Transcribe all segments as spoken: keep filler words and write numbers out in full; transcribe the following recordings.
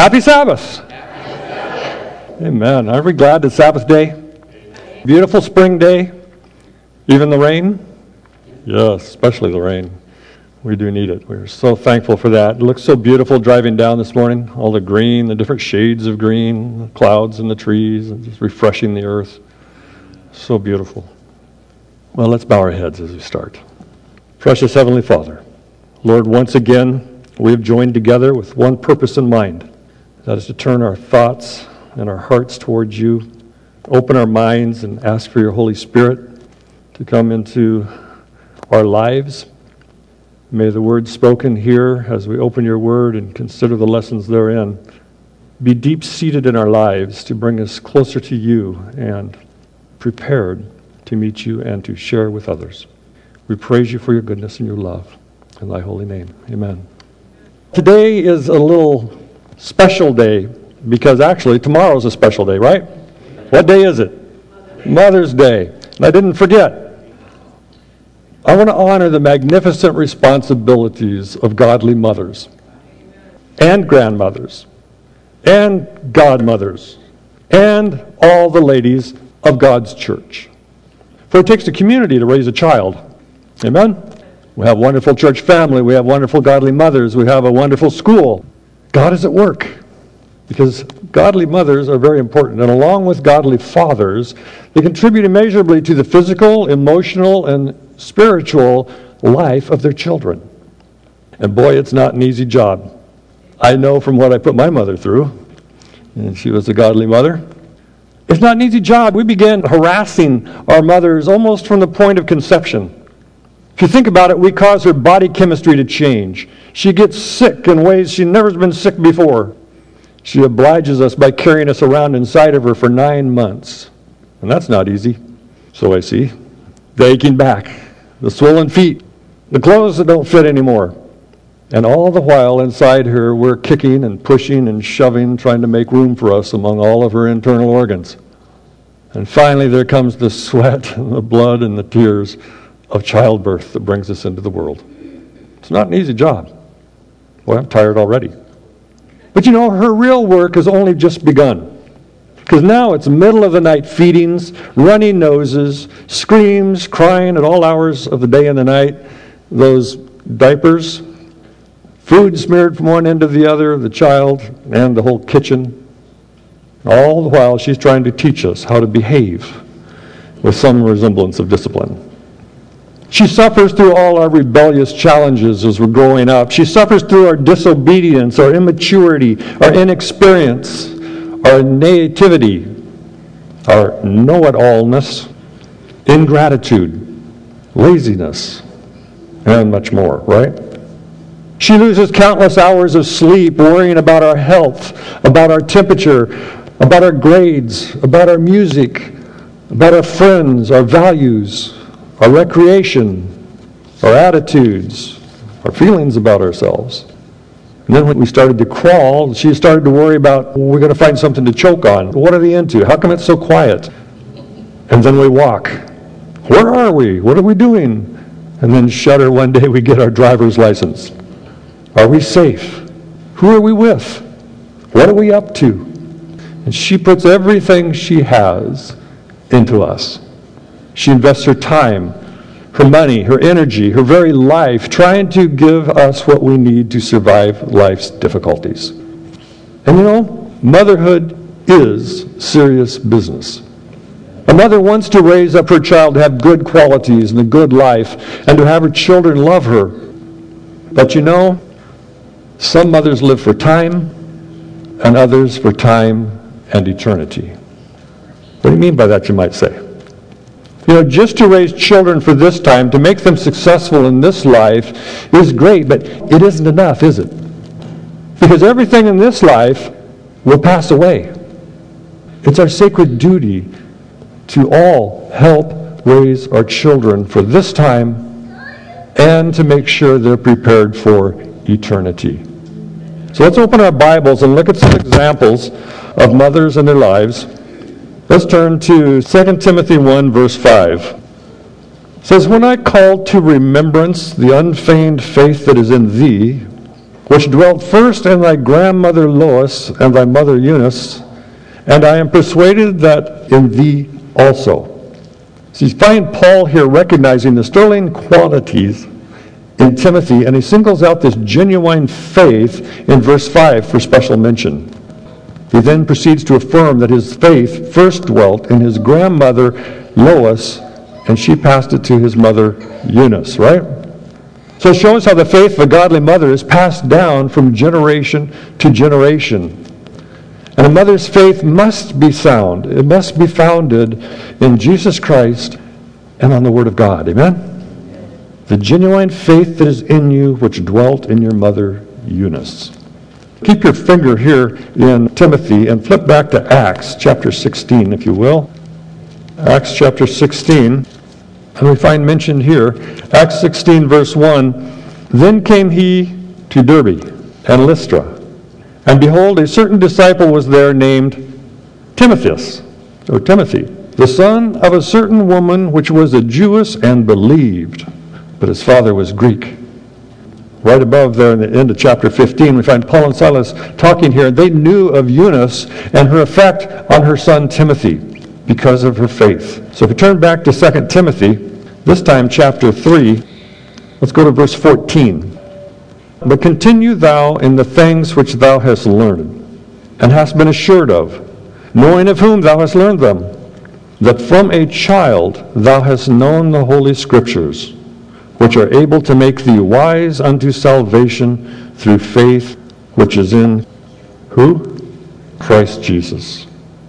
Happy Sabbath. Happy Sabbath. Amen. Aren't we glad it's Sabbath day? Beautiful spring day. Even the rain? Yes, especially the rain. We do need it. We're so thankful for that. It looks so beautiful driving down this morning. All the green, the different shades of green, the clouds and the trees, and just refreshing the earth. So beautiful. Well, let's bow our heads as we start. Precious Heavenly Father, Lord, once again, we have joined together with one purpose in mind. That is to turn our thoughts and our hearts towards you, open our minds and ask for your Holy Spirit to come into our lives. May the words spoken here as we open your word and consider the lessons therein be deep-seated in our lives to bring us closer to you and prepared to meet you and to share with others. We praise you for your goodness and your love. In thy holy name, amen. Today is a little special day because actually tomorrow is a special day, right? What day is it? Mother's Day. And I didn't forget. I want to honor the magnificent responsibilities of godly mothers and grandmothers and godmothers and all the ladies of God's church. For it takes a community to raise a child. Amen? We have a wonderful church family. We have wonderful godly mothers. We have a wonderful school. God is at work because godly mothers are very important. And along with godly fathers, they contribute immeasurably to the physical, emotional, and spiritual life of their children. And boy, it's not an easy job. I know from what I put my mother through, and she was a godly mother. It's not an easy job. We began harassing our mothers almost from the point of conception. If you think about it, we cause her body chemistry to change. She gets sick in ways she's never been sick before. She obliges us by carrying us around inside of her for nine months. And that's not easy, so I see. The aching back, the swollen feet, the clothes that don't fit anymore. And all the while inside her, we're kicking and pushing and shoving, trying to make room for us among all of her internal organs. And finally there comes the sweat and the blood and the tears of childbirth that brings us into the world. It's not an easy job. Boy, I'm tired already. But you know, her real work has only just begun. Because now it's middle of the night feedings, runny noses, screams, crying at all hours of the day and the night, those diapers, food smeared from one end to the other of the child and the whole kitchen. All the while she's trying to teach us how to behave with some resemblance of discipline. She suffers through all our rebellious challenges as we're growing up. She suffers through our disobedience, our immaturity, our inexperience, our naivety, our know-it-allness, ingratitude, laziness, and much more, right? She loses countless hours of sleep worrying about our health, about our temperature, about our grades, about our music, about our friends, our values, our recreation, our attitudes, our feelings about ourselves. And then when we started to crawl, she started to worry about, well, we're going to find something to choke on. What are they into? How come it's so quiet? And then we walk. Where are we? What are we doing? And then shudder one day we get our driver's license. Are we safe? Who are we with? What are we up to? And she puts everything she has into us. She invests her time, her money, her energy, her very life, trying to give us what we need to survive life's difficulties. And you know, motherhood is serious business. A mother wants to raise up her child to have good qualities and a good life, and to have her children love her. But you know, some mothers live for time, and others for time and eternity. What do you mean by that, you might say? You know, just to raise children for this time, to make them successful in this life is great, but it isn't enough, is it? Because everything in this life will pass away. It's our sacred duty to all help raise our children for this time and to make sure they're prepared for eternity. So let's open our Bibles and look at some examples of mothers and their lives. Let's turn to Second Timothy one, verse five. It says, "When I called to remembrance the unfeigned faith that is in thee, which dwelt first in thy grandmother Lois and thy mother Eunice, and I am persuaded that in thee also. So you find Paul here recognizing the sterling qualities in Timothy, and he singles out this genuine faith in verse five for special mention. He then proceeds to affirm that his faith first dwelt in his grandmother Lois, and she passed it to his mother Eunice, right? So it shows how the faith of a godly mother is passed down from generation to generation. And a mother's faith must be sound. It must be founded in Jesus Christ and on the Word of God. Amen? The genuine faith that is in you, which dwelt in your mother Eunice. Keep your finger here in Timothy and flip back to Acts chapter sixteen, if you will. Acts chapter sixteen. And we find mentioned here, Acts sixteen, verse one, Then came he to Derbe and Lystra, and behold, a certain disciple was there named Timotheus, or Timothy, the son of a certain woman which was a Jewess and believed, but his father was Greek. Right above there in the end of chapter fifteen, we find Paul and Silas talking here. They knew of Eunice and her effect on her son Timothy because of her faith. So if we turn back to Second Timothy, this time chapter three, let's go to verse fourteen. But continue thou in the things which thou hast learned, and hast been assured of, knowing of whom thou hast learned them, that from a child thou hast known the holy Scriptures, which are able to make thee wise unto salvation through faith which is in who? Christ Jesus.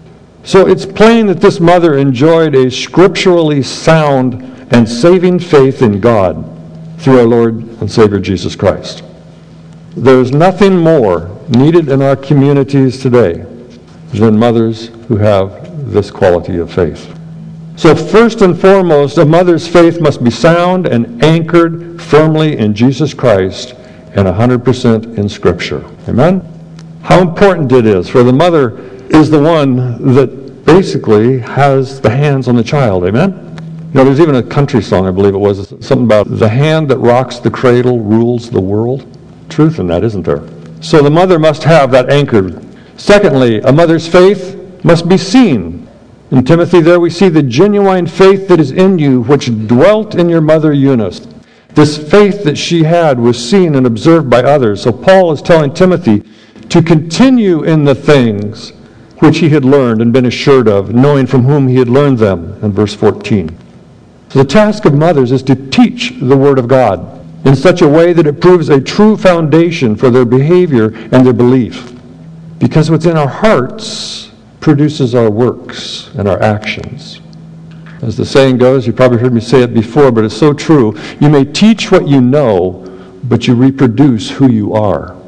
So it's plain that this mother enjoyed a scripturally sound and saving faith in God through our Lord and Savior Jesus Christ. There is nothing more needed in our communities today than mothers who have this quality of faith. So first and foremost, a mother's faith must be sound and anchored firmly in Jesus Christ and one hundred percent in Scripture. Amen? How important it is, for the mother is the one that basically has the hands on the child. Amen? You know, there's even a country song, I believe it was, something about the hand that rocks the cradle rules the world. Truth in that, isn't there? So the mother must have that anchored. Secondly, a mother's faith must be seen. In Timothy there we see the genuine faith that is in you, which dwelt in your mother Eunice. This faith that she had was seen and observed by others. So Paul is telling Timothy to continue in the things which he had learned and been assured of, knowing from whom he had learned them, in verse fourteen. So the task of mothers is to teach the Word of God in such a way that it proves a true foundation for their behavior and their belief. Because what's in our hearts produces our works and our actions. As the saying goes, you probably heard me say it before, but it's so true. You may teach what you know, but you reproduce who you are.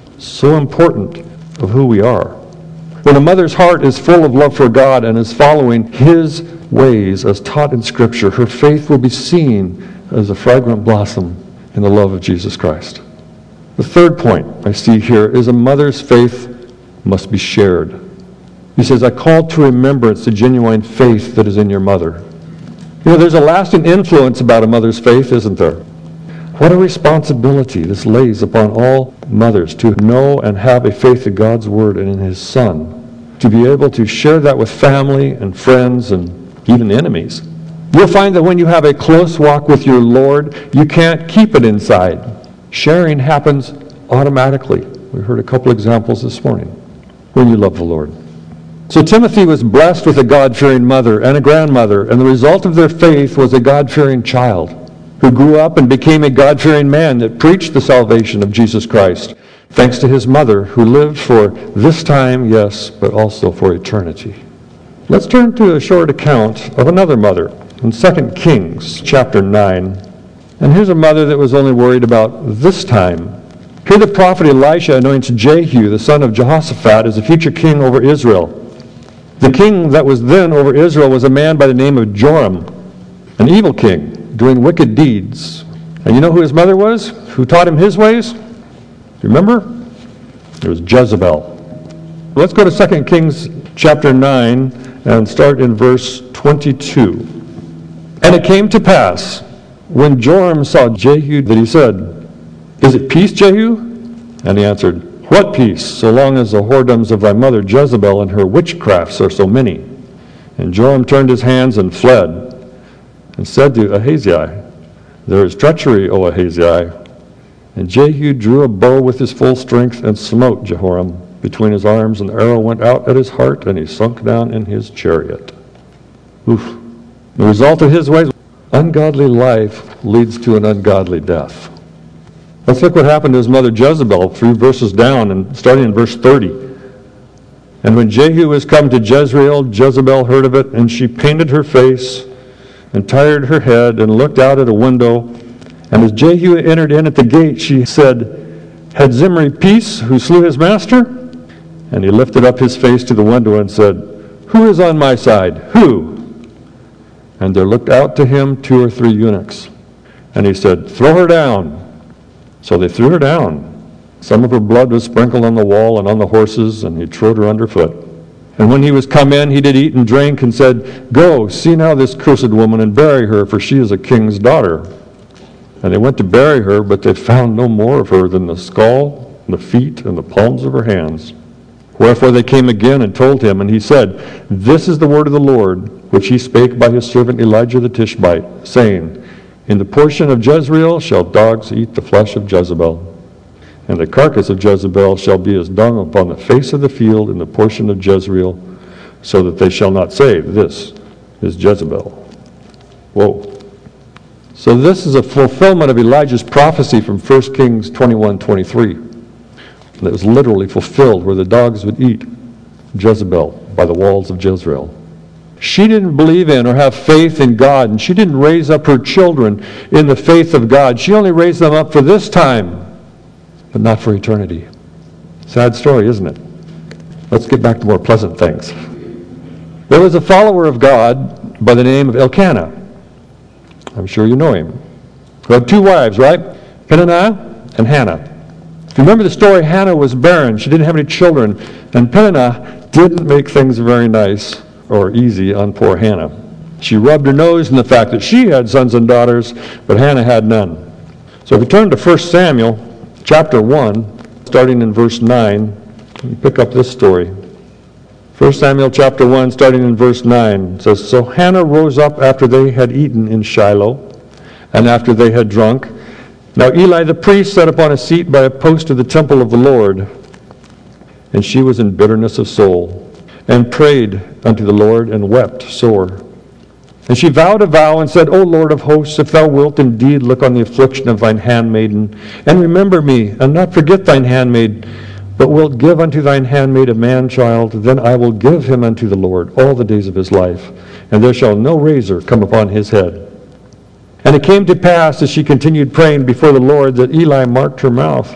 So important of who we are. When a mother's heart is full of love for God and is following His ways as taught in Scripture, her faith will be seen as a fragrant blossom in the love of Jesus Christ. The third point I see here is a mother's faith must be shared. He says, I call to remembrance the genuine faith that is in your mother. You know, there's a lasting influence about a mother's faith, isn't there? What a responsibility this lays upon all mothers to know and have a faith in God's Word and in His Son, to be able to share that with family and friends and even enemies. You'll find that when you have a close walk with your Lord, you can't keep it inside. Sharing happens automatically. We heard a couple examples this morning when you love the Lord. So Timothy was blessed with a God-fearing mother and a grandmother, and the result of their faith was a God-fearing child who grew up and became a God-fearing man that preached the salvation of Jesus Christ, thanks to his mother who lived for this time, yes, but also for eternity. Let's turn to a short account of another mother in Second Kings chapter nine. And here's a mother that was only worried about this time. Here the prophet Elisha anoints Jehu, the son of Jehoshaphat, as the future king over Israel. The king that was then over Israel was a man by the name of Joram, an evil king, doing wicked deeds. And you know who his mother was? Who taught him his ways? Remember? It was Jezebel. Let's go to Second Kings chapter nine and start in verse twenty-two. And it came to pass, when Joram saw Jehu, that he said, Is it peace, Jehu? And he answered, What peace, so long as the whoredoms of thy mother Jezebel and her witchcrafts are so many? And Joram turned his hands and fled, and said to Ahaziah, There is treachery, O Ahaziah. And Jehu drew a bow with his full strength and smote Jehoram between his arms, and the arrow went out at his heart, and he sunk down in his chariot. Oof. The result of his ways, ungodly life leads to an ungodly death. Let's look what happened to his mother Jezebel, three verses down, and starting in verse thirty. And when Jehu was come to Jezreel, Jezebel heard of it, and she painted her face, and tired her head, and looked out at a window. And as Jehu entered in at the gate, she said, Had Zimri peace, who slew his master? And he lifted up his face to the window and said, Who is on my side? Who? And there looked out to him two or three eunuchs. And he said, Throw her down. So they threw her down. Some of her blood was sprinkled on the wall and on the horses, and he trode her underfoot. And when he was come in, he did eat and drink, and said, Go, see now this cursed woman, and bury her, for she is a king's daughter. And they went to bury her, but they found no more of her than the skull, and the feet, and the palms of her hands. Wherefore they came again and told him, and he said, This is the word of the Lord, which he spake by his servant Elijah the Tishbite, saying, In the portion of Jezreel shall dogs eat the flesh of Jezebel, and the carcass of Jezebel shall be as dung upon the face of the field in the portion of Jezreel, so that they shall not say, This is Jezebel. Whoa. So this is a fulfillment of Elijah's prophecy from First Kings twenty-one twenty-three. That was literally fulfilled, where the dogs would eat Jezebel by the walls of Jezreel. She didn't believe in or have faith in God, and she didn't raise up her children in the faith of God. She only raised them up for this time, but not for eternity. Sad story, isn't it? Let's get back to more pleasant things. There was a follower of God by the name of Elkanah. I'm sure you know him. Who had two wives, right? Peninnah and Hannah. If you remember the story, Hannah was barren. She didn't have any children. And Peninnah didn't make things very nice or easy on poor Hannah. She rubbed her nose in the fact that she had sons and daughters, but Hannah had none. So if you turn to First Samuel chapter one, starting in verse nine, you pick up this story. First Samuel chapter one, starting in verse nine, says, So Hannah rose up after they had eaten in Shiloh, and after they had drunk. Now Eli the priest sat upon a seat by a post of the temple of the Lord, and she was in bitterness of soul, and prayed unto the Lord, and wept sore. And she vowed a vow, and said, O Lord of hosts, if thou wilt indeed look on the affliction of thine handmaiden, and remember me, and not forget thine handmaid, but wilt give unto thine handmaid a man-child, then I will give him unto the Lord all the days of his life, and there shall no razor come upon his head. And it came to pass, as she continued praying before the Lord, that Eli marked her mouth.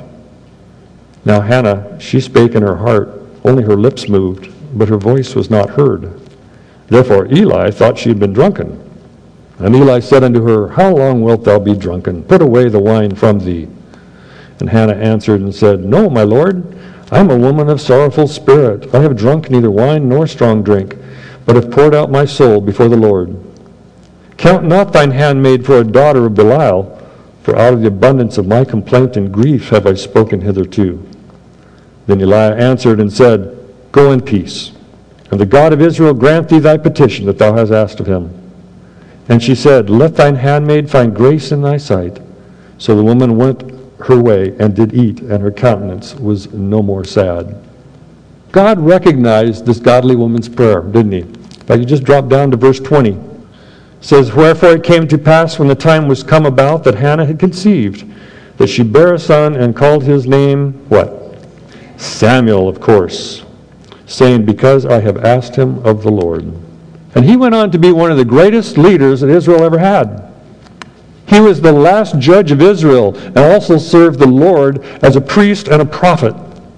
Now Hannah, she spake in her heart, only her lips moved, but her voice was not heard. Therefore Eli thought she had been drunken. And Eli said unto her, How long wilt thou be drunken? Put away the wine from thee. And Hannah answered and said, No, my Lord, I am a woman of sorrowful spirit. I have drunk neither wine nor strong drink, but have poured out my soul before the Lord. Count not thine handmaid for a daughter of Belial, for out of the abundance of my complaint and grief have I spoken hitherto. Then Eli answered and said, Go in peace, and the God of Israel grant thee thy petition that thou hast asked of him. And she said, Let thine handmaid find grace in thy sight. So the woman went her way and did eat, and her countenance was no more sad. God recognized this godly woman's prayer, didn't he? If I could just drop down to verse twenty. It says, Wherefore it came to pass when the time was come about that Hannah had conceived, that she bare a son and called his name, what? Samuel, of course, saying, Because I have asked him of the Lord. And he went on to be one of the greatest leaders that Israel ever had. He was the last judge of Israel and also served the Lord as a priest and a prophet.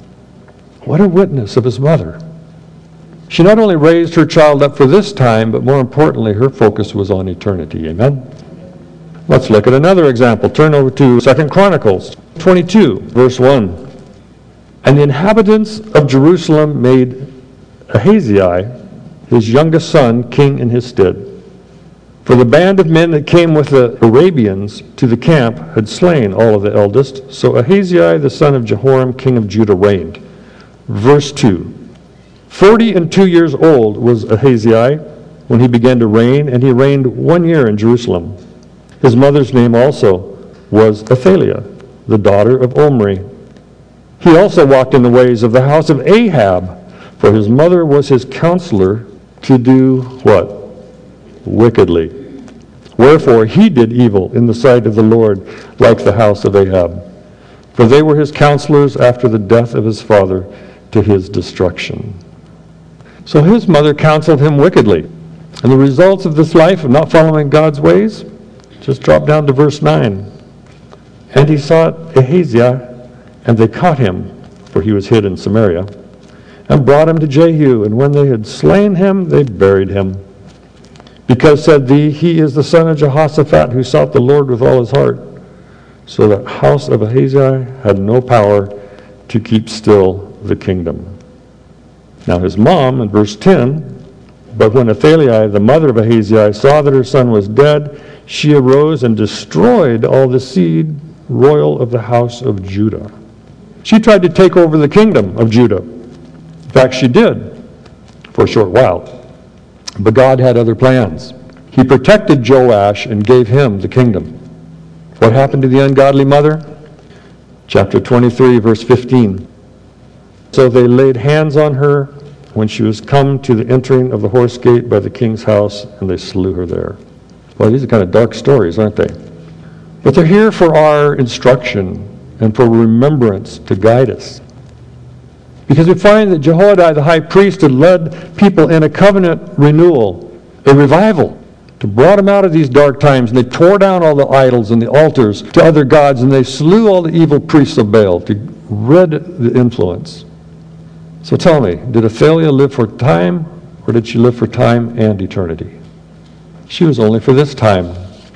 What a witness of his mother. She not only raised her child up for this time, but more importantly, her focus was on eternity. Amen? Let's look at another example. Turn over to Second Chronicles twenty-two, verse one. And the inhabitants of Jerusalem made Ahaziah, his youngest son, king in his stead. For the band of men that came with the Arabians to the camp had slain all of the eldest. So Ahaziah the son of Jehoram, king of Judah, reigned. Verse two. Forty and two years old was Ahaziah when he began to reign, and he reigned one year in Jerusalem. His mother's name also was Athaliah, the daughter of Omri. He also walked in the ways of the house of Ahab, for his mother was his counselor to do what? Wickedly. Wherefore he did evil in the sight of the Lord, like the house of Ahab. For they were his counselors after the death of his father, to his destruction. So his mother counseled him wickedly. And the results of this life of not following God's ways, just drop down to verse nine. And he sought Ahaziah, and they caught him, for he was hid in Samaria, and brought him to Jehu. And when they had slain him, they buried him. Because, said they, he is the son of Jehoshaphat, who sought the Lord with all his heart. So the house of Ahaziah had no power to keep still the kingdom. Now his mom, in verse ten, but when Athaliah, the mother of Ahaziah, saw that her son was dead, she arose and destroyed all the seed royal of the house of Judah. She tried to take over the kingdom of Judah. In fact, she did for a short while. But God had other plans. He protected Joash and gave him the kingdom. What happened to the ungodly mother? Chapter twenty-three, verse fifteen. So they laid hands on her when she was come to the entering of the horse gate by the king's house, and they slew her there. Well, these are kind of dark stories, aren't they? But they're here for our instruction and for remembrance to guide us. Because we find that Jehoiada, the high priest, had led people in a covenant renewal, a revival, to brought them out of these dark times. And they tore down all the idols and the altars to other gods, and they slew all the evil priests of Baal to rid the influence. So tell me, did Athaliah live for time, or did she live for time and eternity? She was only for this time.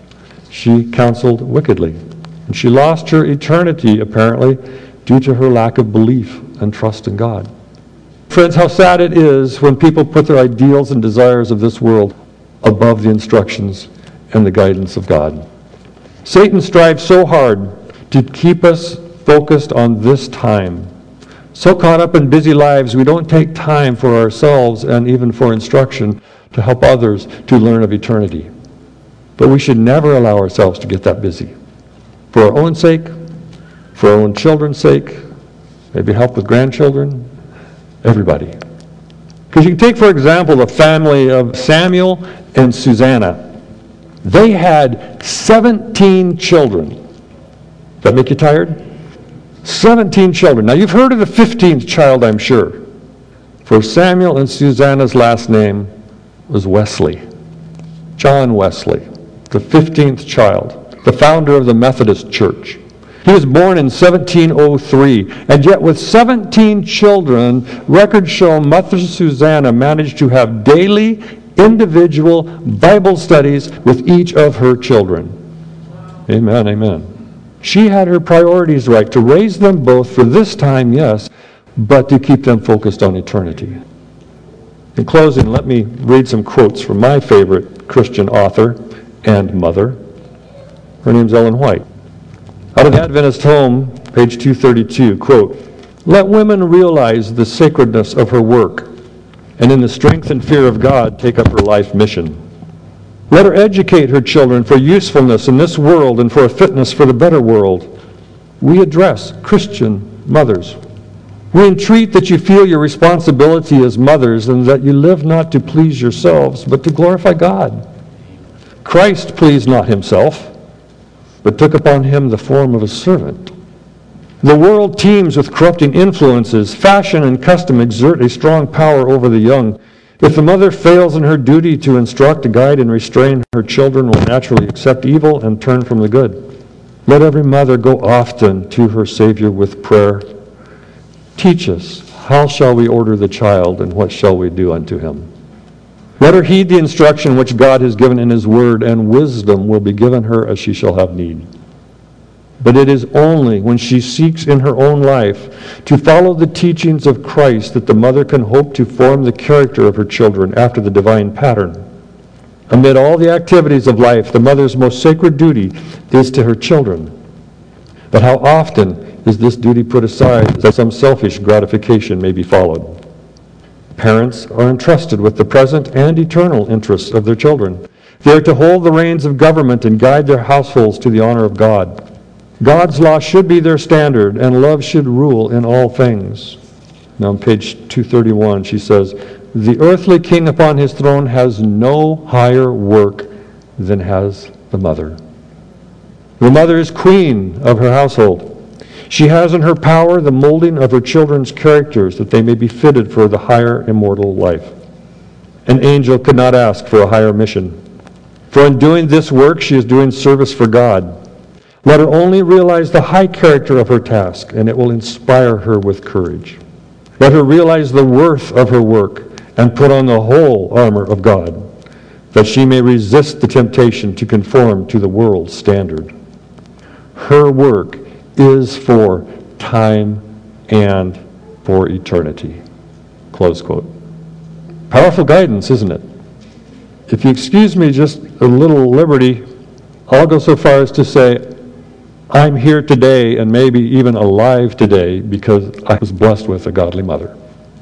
She counseled wickedly. And she lost her eternity, apparently, due to her lack of belief and trust in God. Friends, how sad it is when people put their ideals and desires of this world above the instructions and the guidance of God. Satan strives so hard to keep us focused on this time. So caught up in busy lives, we don't take time for ourselves and even for instruction to help others to learn of eternity. But we should never allow ourselves to get that busy. For our own sake, for our own children's sake, maybe help with grandchildren, everybody. Because you can take, for example, the family of Samuel and Susanna. They had seventeen children. Does that make you tired? seventeen children. Now, you've heard of the fifteenth child, I'm sure. For Samuel and Susanna's last name was Wesley. John Wesley, the fifteenth child, the founder of the Methodist Church. He was born in seventeen oh three, and yet with seventeen children, records show Mother Susanna managed to have daily, individual Bible studies with each of her children. Amen, amen. She had her priorities right, to raise them both for this time, yes, but to keep them focused on eternity. In closing, let me read some quotes from my favorite Christian author and mother. Her name's Ellen White. Out of the Adventist Home, page two thirty-two, quote, "Let women realize the sacredness of her work, and in the strength and fear of God take up her life mission. Let her educate her children for usefulness in this world and for a fitness for the better world. We address Christian mothers. We entreat that you feel your responsibility as mothers and that you live not to please yourselves, but to glorify God. Christ pleased not himself, but took upon him the form of a servant. The world teems with corrupting influences. Fashion and custom exert a strong power over the young. If the mother fails in her duty to instruct, guide, and restrain, her children will naturally accept evil and turn from the good. Let every mother go often to her Savior with prayer. Teach us, how shall we order the child, and what shall we do unto him? Let her heed the instruction which God has given in his word, and wisdom will be given her as she shall have need. But it is only when she seeks in her own life to follow the teachings of Christ that the mother can hope to form the character of her children after the divine pattern. Amid all the activities of life, the mother's most sacred duty is to her children. But how often is this duty put aside that some selfish gratification may be followed? Parents are entrusted with the present and eternal interests of their children. They are to hold the reins of government and guide their households to the honor of God. God's law should be their standard, and love should rule in all things. Now on page two thirty-one, she says, the earthly king upon his throne has no higher work than has the mother. The mother is queen of her household. She has in her power the molding of her children's characters that they may be fitted for the higher immortal life. An angel could not ask for a higher mission. For in doing this work, she is doing service for God. Let her only realize the high character of her task, and it will inspire her with courage. Let her realize the worth of her work and put on the whole armor of God, that she may resist the temptation to conform to the world's standard. Her work is for time and for eternity. Close quote. Powerful guidance, isn't it? If you excuse me just a little liberty, I'll go so far as to say, I'm here today and maybe even alive today because I was blessed with a godly mother.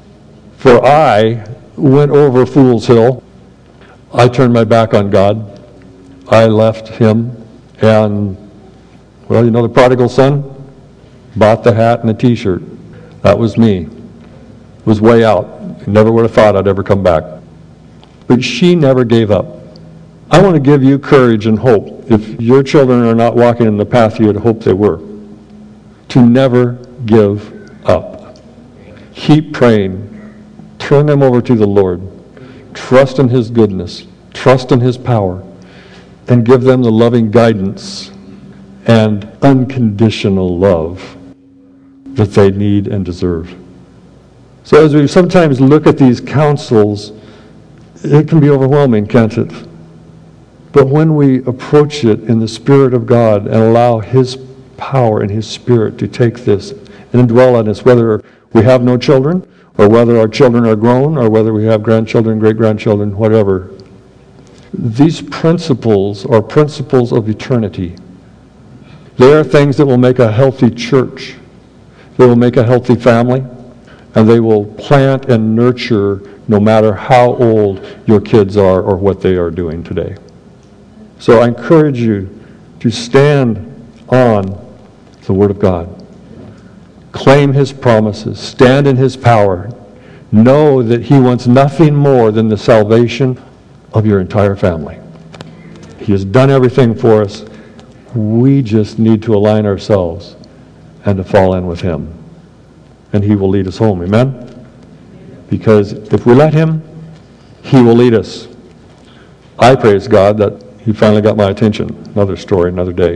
For I went over Fool's Hill. I turned my back on God. I left him and, well, you know the prodigal son? Bought the hat and the t-shirt. That was me. Was way out. Never would have thought I'd ever come back. But she never gave up. I want to give you courage and hope, if your children are not walking in the path you had hoped they were, to never give up. Keep praying. Turn them over to the Lord. Trust in his goodness. Trust in his power. And give them the loving guidance and unconditional love that they need and deserve. So as we sometimes look at these counsels, it can be overwhelming, can't it? But when we approach it in the Spirit of God and allow his power and his Spirit to take this and dwell on us, whether we have no children, or whether our children are grown, or whether we have grandchildren, great-grandchildren, whatever, these principles are principles of eternity. They are things that will make a healthy church. They will make a healthy family, and they will plant and nurture no matter how old your kids are or what they are doing today. So I encourage you to stand on the Word of God. Claim his promises. Stand in his power. Know that he wants nothing more than the salvation of your entire family. He has done everything for us. We just need to align ourselves and to fall in with him. And he will lead us home. Amen? Because if we let him, he will lead us. I praise God that he finally got my attention. Another story, another day.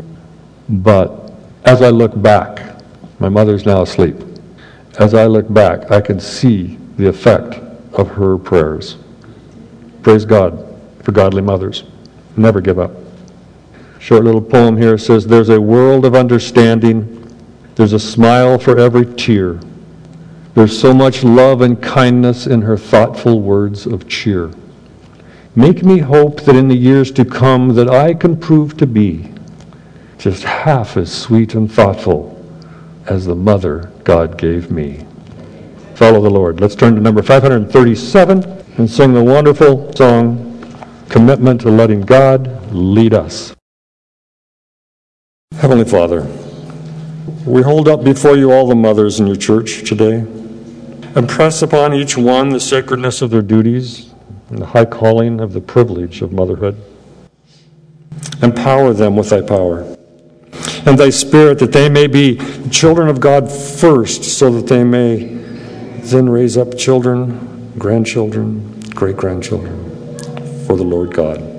But as I look back, my mother's now asleep. As I look back, I can see the effect of her prayers. Praise God for godly mothers. Never give up. Short little poem here says, there's a world of understanding. There's a smile for every tear. There's so much love and kindness in her thoughtful words of cheer. Make me hope that in the years to come that I can prove to be just half as sweet and thoughtful as the mother God gave me. Follow the Lord. Let's turn to number five hundred thirty-seven and sing the wonderful song, Commitment to Letting God Lead Us. Heavenly Father, we hold up before you all the mothers in your church today. Impress upon each one the sacredness of their duties and the high calling of the privilege of motherhood. Empower them with thy power and thy Spirit, that they may be children of God first, so that they may then raise up children, grandchildren, great-grandchildren for the Lord God.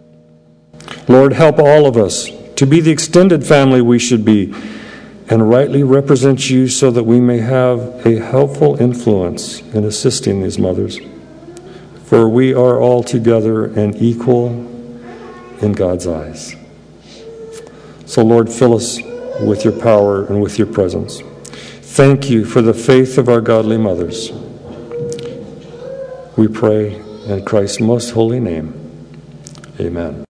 Lord, help all of us to be the extended family we should be and rightly represent you, so that we may have a helpful influence in assisting these mothers. For we are all together and equal in God's eyes. So, Lord, fill us with your power and with your presence. Thank you for the faith of our godly mothers. We pray in Christ's most holy name. Amen.